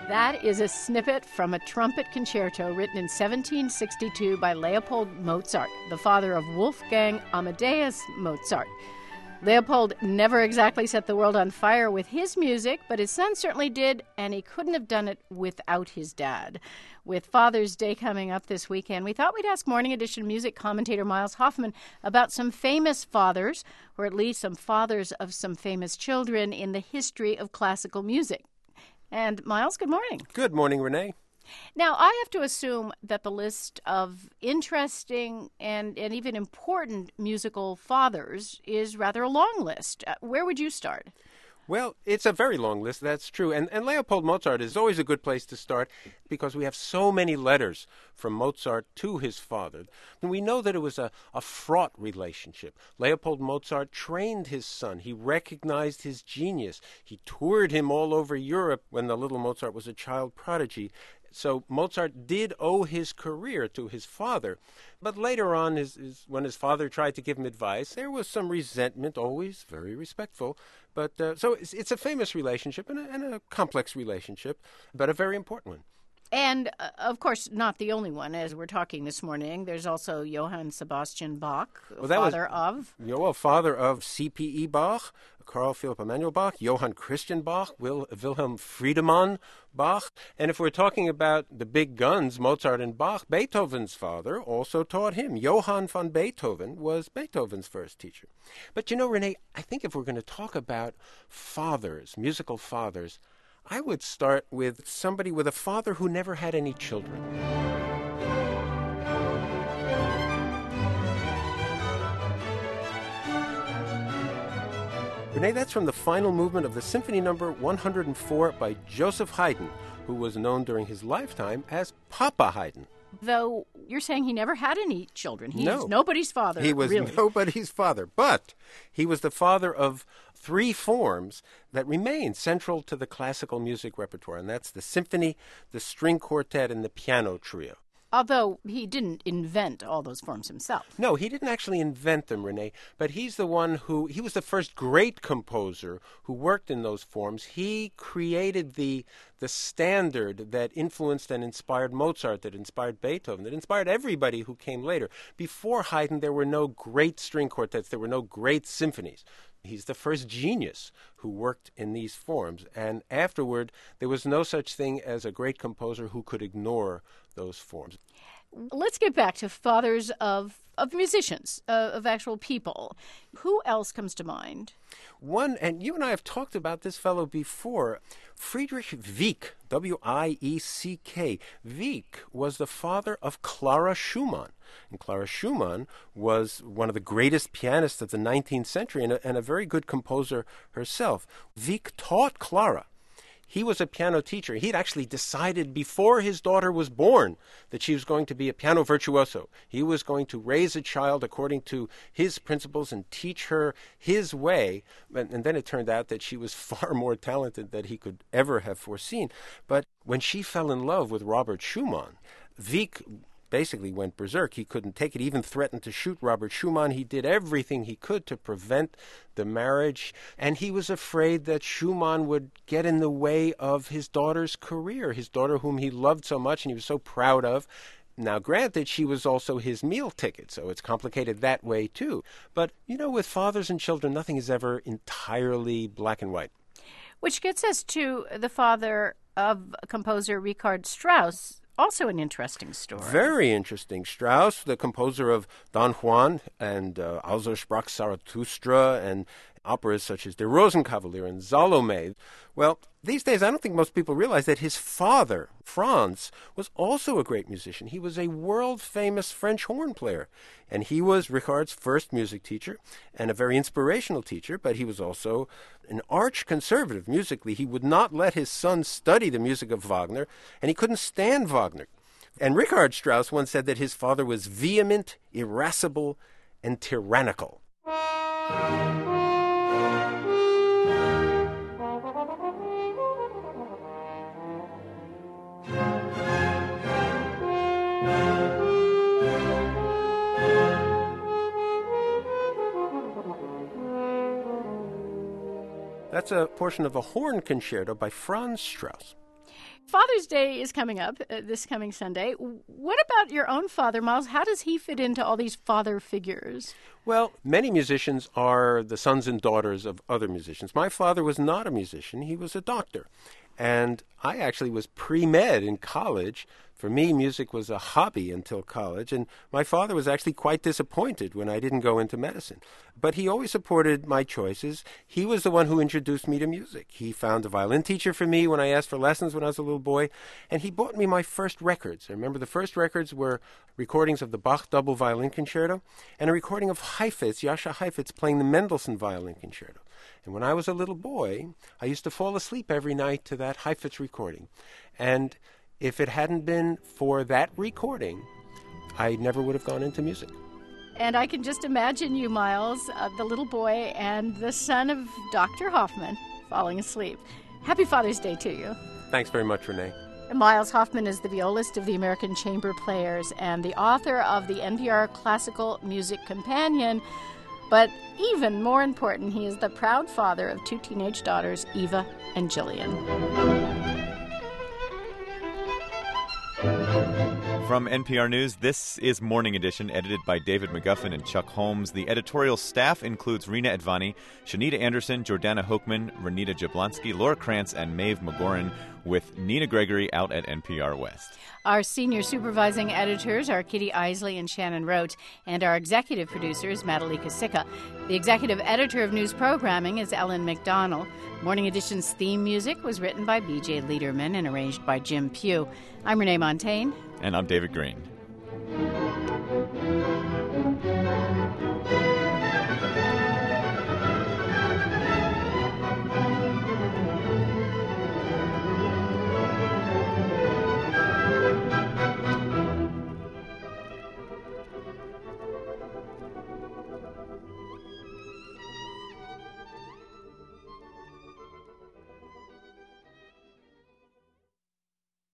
That is a snippet from a trumpet concerto written in 1762 by Leopold Mozart, the father of Wolfgang Amadeus Mozart. Leopold never exactly set the world on fire with his music, but his son certainly did, and he couldn't have done it without his dad. With Father's Day coming up this weekend, we thought we'd ask Morning Edition music commentator Miles Hoffman about some famous fathers, or at least some fathers of some famous children in the history of classical music. And Miles, good morning. Good morning, Renee. Now, I have to assume that the list of interesting and even important musical fathers is rather a long list. Where would you start? Well, it's a very long list, that's true. And Leopold Mozart is always a good place to start because we have so many letters from Mozart to his father. And we know that it was a fraught relationship. Leopold Mozart trained his son. He recognized his genius. He toured him all over Europe when the little Mozart was a child prodigy. So Mozart did owe his career to his father. But later on, when his father tried to give him advice, there was some resentment, always very respectful. But so it's a famous relationship and a complex relationship, but a very important one. And, of course, not the only one. As we're talking this morning, there's also Johann Sebastian Bach, father of C.P.E. Bach, Carl Philipp Emanuel Bach, Johann Christian Bach, Wilhelm Friedemann Bach. And if we're talking about the big guns, Mozart and Bach, Beethoven's father also taught him. Johann von Beethoven was Beethoven's first teacher. But you know, Renee, I think if we're going to talk about fathers, musical fathers, I would start with somebody with a father who never had any children. Renee, that's from the final movement of the Symphony Number 104 by Joseph Haydn, who was known during his lifetime as Papa Haydn. Though you're saying he never had any children. He's No. Nobody's father. He was really. Nobody's father. But he was the father of three forms that remain central to the classical music repertoire, and that's the symphony, the string quartet, and the piano trio. Although he didn't invent all those forms himself. No, he didn't actually invent them, Renee, but he was the first great composer who worked in those forms. He created the standard that influenced and inspired Mozart, that inspired Beethoven, that inspired everybody who came later. Before Haydn, there were no great string quartets, there were no great symphonies. He's the first genius who worked in these forms. And afterward, there was no such thing as a great composer who could ignore those forms. Let's get back to fathers of musicians, of actual people. Who else comes to mind? One, and you and I have talked about this fellow before, Friedrich Wieck, W-I-E-C-K. Wieck was the father of Clara Schumann. And Clara Schumann was one of the greatest pianists of the 19th century and a very good composer herself. Wieck taught Clara. He was a piano teacher. He'd actually decided before his daughter was born that she was going to be a piano virtuoso. He was going to raise a child according to his principles and teach her his way. And then it turned out that she was far more talented than he could ever have foreseen. But when she fell in love with Robert Schumann, Wieck basically went berserk. He couldn't take it, even threatened to shoot Robert Schumann. He did everything he could to prevent the marriage, and he was afraid that Schumann would get in the way of his daughter's career, his daughter whom he loved so much and he was so proud of. Now, granted, she was also his meal ticket, so it's complicated that way too. But, you know, with fathers and children, nothing is ever entirely black and white. Which gets us to the father of composer Richard Strauss. Also an interesting story. Very interesting. Strauss, the composer of Don Juan and Also sprach Zarathustra and operas such as Der Rosenkavalier and Salome. Well, these days I don't think most people realize that his father, Franz, was also a great musician. He was a world-famous French horn player, and he was Richard's first music teacher and a very inspirational teacher, but he was also an arch-conservative musically. He would not let his son study the music of Wagner, and he couldn't stand Wagner. And Richard Strauss once said that his father was vehement, irascible, and tyrannical. That's a portion of a horn concerto by Franz Strauss. Father's Day is coming up this coming Sunday. What about your own father, Miles? How does he fit into all these father figures? Well, many musicians are the sons and daughters of other musicians. My father was not a musician. He was a doctor. And I actually was pre-med in college. For me, music was a hobby until college, and my father was actually quite disappointed when I didn't go into medicine. But he always supported my choices. He was the one who introduced me to music. He found a violin teacher for me when I asked for lessons when I was a little boy, and he bought me my first records. I remember the first records were recordings of the Bach Double Violin Concerto and a recording of Heifetz, Jascha Heifetz, playing the Mendelssohn Violin Concerto. And when I was a little boy, I used to fall asleep every night to that Heifetz recording. And if it hadn't been for that recording, I never would have gone into music. And I can just imagine you, Miles, the little boy and the son of Dr. Hoffman, falling asleep. Happy Father's Day to you. Thanks very much, Renee. Miles Hoffman is the violist of the American Chamber Players and the author of the NPR Classical Music Companion. But even more important, he is the proud father of 2 teenage daughters, Eva and Jillian. From NPR News, this is Morning Edition, edited by David McGuffin and Chuck Holmes. The editorial staff includes Rena Advani, Shanita Anderson, Jordana Hochman, Renita Jablonski, Laura Krantz, and Maeve McGoran, with Nina Gregory out at NPR West. Our senior supervising editors are Kitty Isley and Shannon Rote, and our executive producer is Madalika Sikka. The executive editor of news programming is Ellen McDonald. Morning Edition's theme music was written by B.J. Liederman and arranged by Jim Pugh. I'm Renee Montaigne. And I'm David Green.